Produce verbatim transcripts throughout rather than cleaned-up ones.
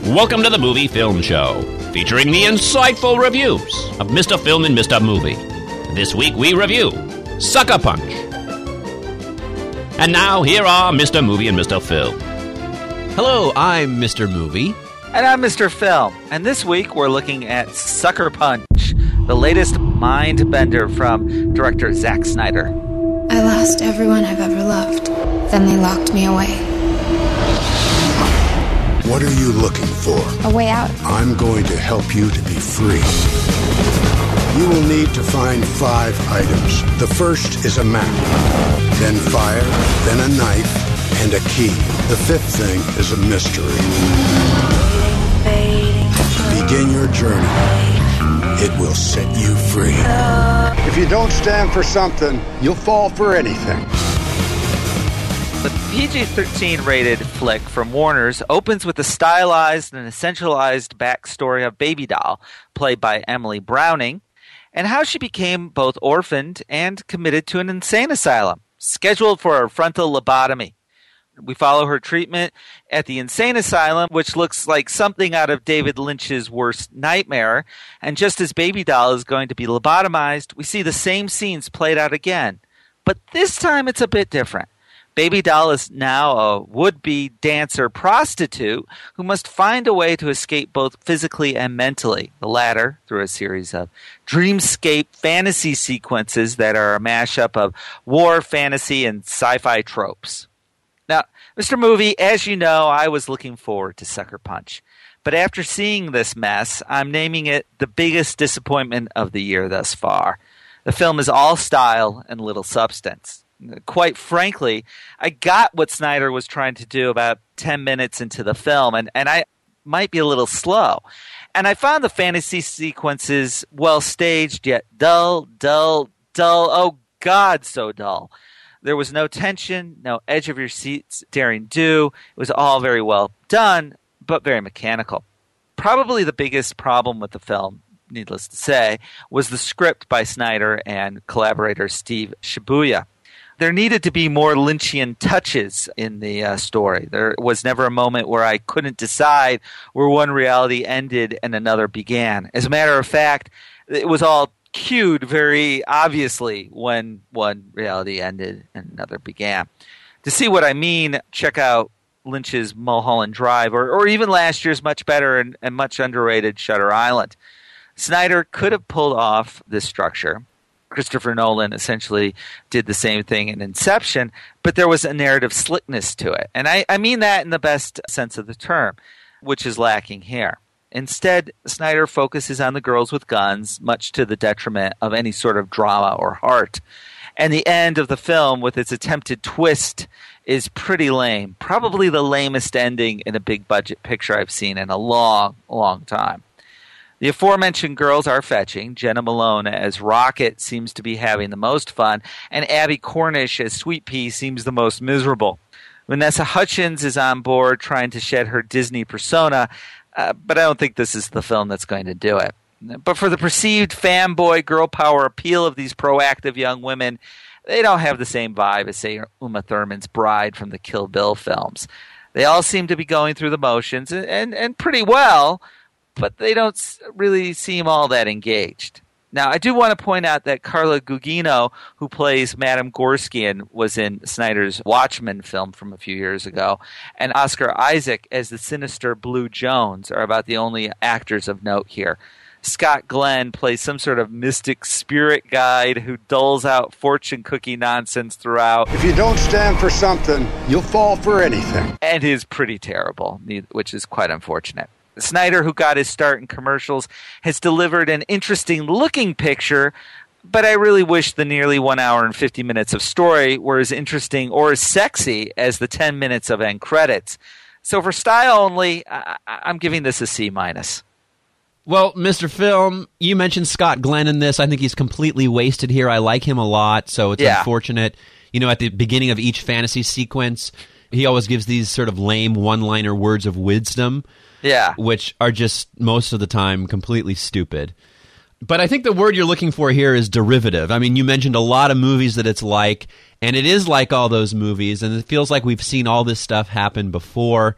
Welcome to the Movie Film Show, featuring the insightful reviews of Mister Film and Mister Movie. This week we review Sucker Punch. And now, here are Mister Movie and Mister Film. Hello, I'm Mister Movie. And I'm Mister Film. And this week we're looking at Sucker Punch, the latest mind bender from director Zack Snyder. I lost everyone I've ever loved. Then they locked me away. What are you looking for? A way out. I'm going to help you to be free. You will need to find five items. The first is a map, then fire, then a knife, and a key. The fifth thing is a mystery. Begin your journey. It will set you free. If you don't stand for something, you'll fall for anything. The P G thirteen rated flick from Warner's opens with a stylized and essentialized backstory of Baby Doll, played by Emily Browning, and how she became both orphaned and committed to an insane asylum, scheduled for a frontal lobotomy. We follow her treatment at the insane asylum, which looks like something out of David Lynch's worst nightmare, and just as Baby Doll is going to be lobotomized, we see the same scenes played out again. But this time it's a bit different. Baby Doll is now a would-be dancer prostitute who must find a way to escape both physically and mentally, the latter through a series of dreamscape fantasy sequences that are a mashup of war, fantasy, and sci-fi tropes. Now, Mister Movie, as you know, I was looking forward to Sucker Punch. But after seeing this mess, I'm naming it the biggest disappointment of the year thus far. The film is all style and little substance. Quite frankly, I got what Snyder was trying to do about ten minutes into the film, and, and I might be a little slow. And I found the fantasy sequences well staged, yet dull, dull, dull. Oh, God, so dull. There was no tension, no edge of your seats daring do. It was all very well done, but very mechanical. Probably the biggest problem with the film, needless to say, was the script by Snyder and collaborator Steve Shibuya. There needed to be more Lynchian touches in the uh, story. There was never a moment where I couldn't decide where one reality ended and another began. As a matter of fact, it was all cued very obviously when one reality ended and another began. To see what I mean, check out Lynch's Mulholland Drive, or, or even last year's much better and, and much underrated Shutter Island. Snyder could have pulled off this structure. Christopher Nolan essentially did the same thing in Inception, but there was a narrative slickness to it. And I, I mean that in the best sense of the term, which is lacking here. Instead, Snyder focuses on the girls with guns, much to the detriment of any sort of drama or heart. And the end of the film, with its attempted twist, is pretty lame. Probably the lamest ending in a big-budget picture I've seen in a long, long time. The aforementioned girls are fetching. Jenna Malone as Rocket seems to be having the most fun, and Abby Cornish as Sweet Pea seems the most miserable. Vanessa Hudgens is on board trying to shed her Disney persona, uh, but I don't think this is the film that's going to do it. But for the perceived fanboy girl power appeal of these proactive young women, they don't have the same vibe as, say, Uma Thurman's Bride from the Kill Bill films. They all seem to be going through the motions, and, and, and pretty well, but they don't really seem all that engaged. Now, I do want to point out that Carla Gugino, who plays Madame Gorskian, was in Snyder's Watchmen film from a few years ago, and Oscar Isaac as the sinister Blue Jones are about the only actors of note here. Scott Glenn plays some sort of mystic spirit guide who doles out fortune cookie nonsense throughout. If you don't stand for something, you'll fall for anything. And is pretty terrible, which is quite unfortunate. Snyder, who got his start in commercials, has delivered an interesting-looking picture, but I really wish the nearly one hour and fifty minutes of story were as interesting or as sexy as the ten minutes of end credits. So for style only, I- I'm giving this a C minus. Well, Mister Film, you mentioned Scott Glenn in this. I think he's completely wasted here. I like him a lot, so it's yeah. unfortunate. You know, at the beginning of each fantasy sequence, he always gives these sort of lame one-liner words of wisdom. Yeah. Which are just, most of the time, completely stupid. But I think the word you're looking for here is derivative. I mean, you mentioned a lot of movies that it's like, and it is like all those movies, and it feels like we've seen all this stuff happen before.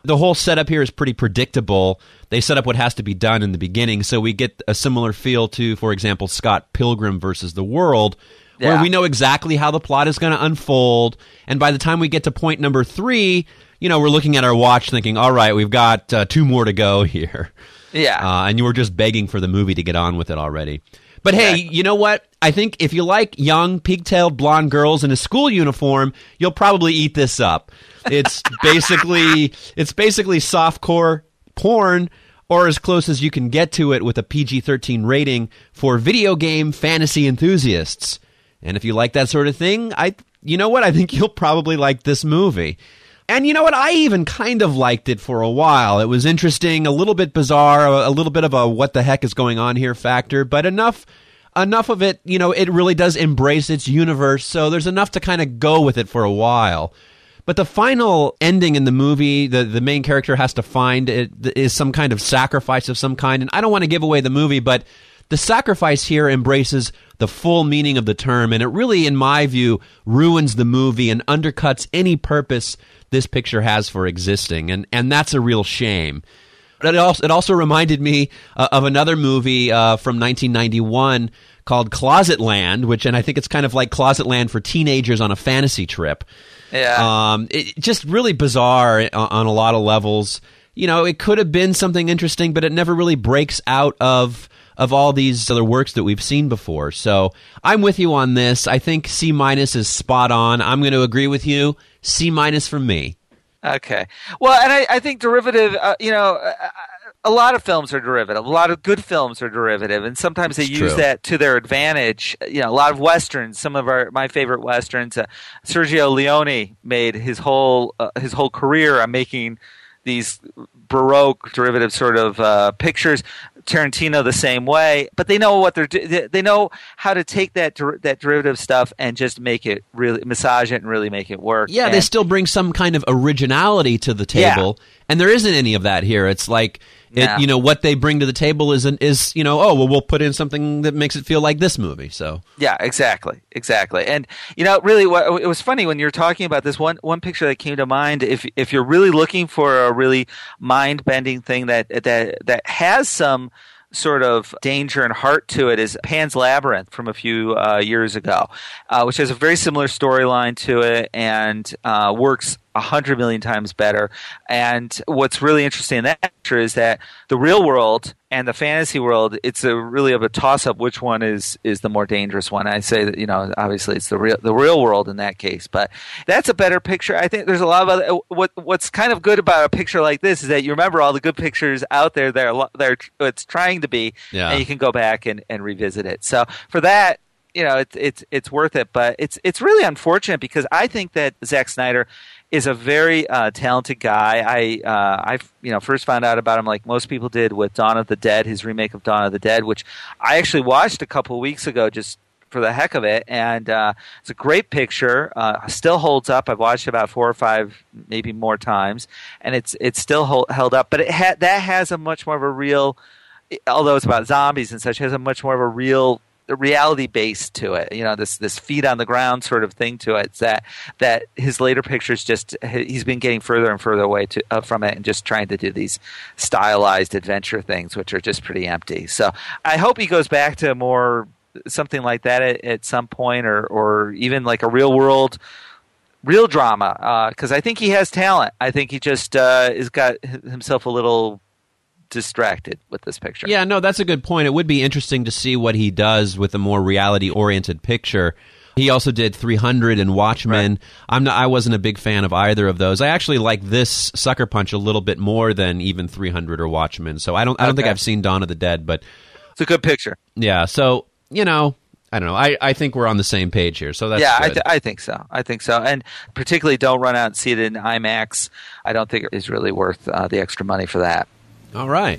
The whole setup here is pretty predictable. They set up what has to be done in the beginning, so we get a similar feel to, for example, Scott Pilgrim versus the World, where Yeah. we know exactly how the plot is going to unfold, and by the time we get to point number three, you know, we're looking at our watch thinking, all right, we've got uh, two more to go here. Yeah. Uh, and you were just begging for the movie to get on with it already. But hey, Exactly. you know what? I think if you like young, pigtailed blonde girls in a school uniform, you'll probably eat this up. It's basically it's basically softcore porn, or as close as you can get to it with a P G thirteen rating for video game fantasy enthusiasts. And if you like that sort of thing, I you know what? I think you'll probably like this movie. And you know what? I even kind of liked it for a while. It was interesting, a little bit bizarre, a, a little bit of a what the heck is going on here factor, but enough enough of it, you know, it really does embrace its universe, so there's enough to kind of go with it for a while. But the final ending in the movie, the, the main character has to find it, is some kind of sacrifice of some kind, and I don't want to give away the movie, but the sacrifice here embraces the full meaning of the term, and it really, in my view, ruins the movie and undercuts any purpose this picture has for existing, and, and that's a real shame. It also, it also reminded me uh, of another movie uh, from nineteen ninety-one called Closet Land, which, and I think it's kind of like Closet Land for teenagers on a fantasy trip. Yeah. Um, it just really bizarre on, on a lot of levels. You know, it could have been something interesting, but it never really breaks out of of all these other works that we've seen before. So I'm with you on this. I think C minus is spot on. I'm going to agree with you. C minus from me. Okay. Well, and I, I think derivative, uh, you know, a, a lot of films are derivative. A lot of good films are derivative, and sometimes they It's use true. that to their advantage. You know, a lot of westerns. Some of our my favorite westerns. Uh, Sergio Leone made his whole uh, his whole career on making these Baroque derivative sort of uh, pictures. Tarantino the same way, but they know what they're do- they know how to take that der- that derivative stuff and just make it really massage it and really make it work. Yeah, and, they still bring some kind of originality to the table, and there isn't any of that here. It's like, it, No. you know, what they bring to the table is, an, is you know, oh, well, we'll put in something that makes it feel like this movie. So Yeah, exactly, exactly. And you know, really, what, it was funny when you were talking about this one one picture that came to mind. If if you're really looking for a really mind bending thing that that that has some sort of danger and heart to it, is Pan's Labyrinth from a few uh, years ago, uh, which has a very similar storyline to it and uh, works a hundred million times better. And what's really interesting in that picture is that the real world and the fantasy world, it's a really of a toss up which one is is the more dangerous one. I say that, you know, obviously it's the real the real world in that case, but that's a better picture. I think there's a lot of other, what what's kind of good about a picture like this is that you remember all the good pictures out there that are they're it's trying to be, Yeah. and you can go back and, and revisit it. So for that, you know, it's it's it's worth it, but it's it's really unfortunate because I think that Zack Snyder is a very uh, talented guy. I uh, I you know first found out about him like most people did with Dawn of the Dead, his remake of Dawn of the Dead, which I actually watched a couple of weeks ago just for the heck of it, and uh, it's a great picture. Uh, still holds up. I've watched it about four or five, maybe more times, and it's it's still hold, held up. But it ha- that has a much more of a real, although it's about zombies and such, has a much more of a real reality base to it, you know, this this feet on the ground sort of thing to it. It's that that his later pictures just he's been getting further and further away to, uh, from it, and just trying to do these stylized adventure things, which are just pretty empty. So I hope he goes back to more something like that at, at some point, or or even like a real world. Real drama, because uh, I think he has talent. I think he just uh, has got himself a little distracted with this picture. yeah, no, that's a good point. It would be interesting to see what he does with a more reality-oriented picture. He also did three hundred and Watchmen. Right. I'm not, I wasn't a big fan of either of those. I actually like this Sucker Punch a little bit more than even three hundred or Watchmen. So I don't I don't think Okay. I've seen Dawn of the Dead, but It's a good picture. yeah. So you know, I don't know. I, I think we're on the same page here. So that's yeah, I, good. th- I think so. I think so. And particularly don't run out and see it in IMAX. I don't think it is really worth uh, the extra money for that. All right.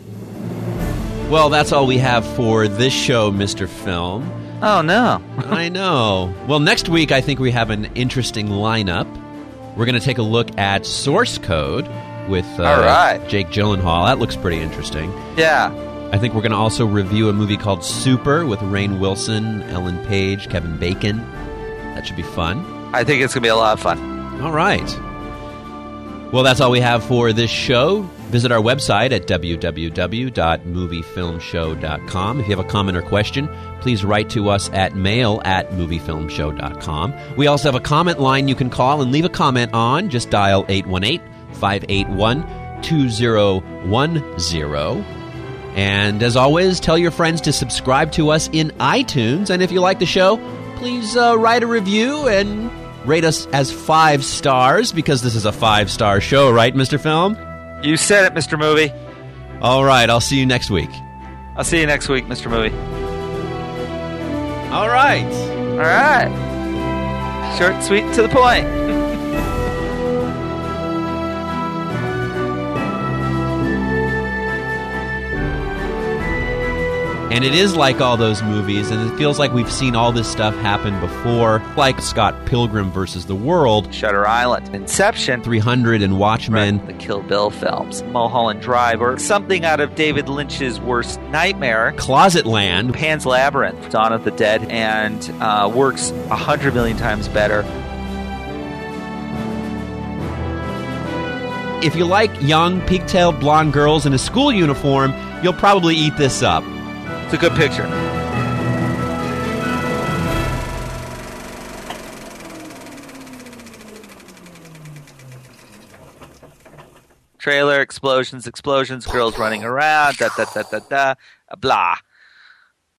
Well, that's all we have for this show, Mister Film. Oh, no. I know. Well, next week I think we have an interesting lineup. We're going to take a look at Source Code with uh, All right. Jake Gyllenhaal. That looks pretty interesting. Yeah. I think we're going to also review a movie called Super with Rainn Wilson, Ellen Page, Kevin Bacon. That should be fun. I think it's going to be a lot of fun. All right. Well, that's all we have for this show. Visit our website at w w w dot movie film show dot com. If you have a comment or question, please write to us at mail at movie film show dot com. We also have a comment line you can call and leave a comment on. Just dial eight one eight, five eight one, two zero one zero. And as always, tell your friends to subscribe to us in iTunes. And if you like the show, please uh, write a review and rate us as five stars, because this is a five-star show, right, Mister Film? You said it, Mister Movie. All right, I'll see you next week. I'll see you next week, Mister Movie. All right. All right. Short, sweet, to the point. And it is like all those movies, and it feels like we've seen all this stuff happen before, like Scott Pilgrim versus the World, Shutter Island, Inception, three hundred, and Watchmen, right, the Kill Bill films, Mulholland Drive, or something out of David Lynch's worst nightmare, Closetland, Pan's Labyrinth, Dawn of the Dead, and uh, works a hundred million times better. If you like young, pigtailed blonde girls in a school uniform, you'll probably eat this up. It's a good picture. Trailer, explosions, explosions, girls running around, da da da da da, blah.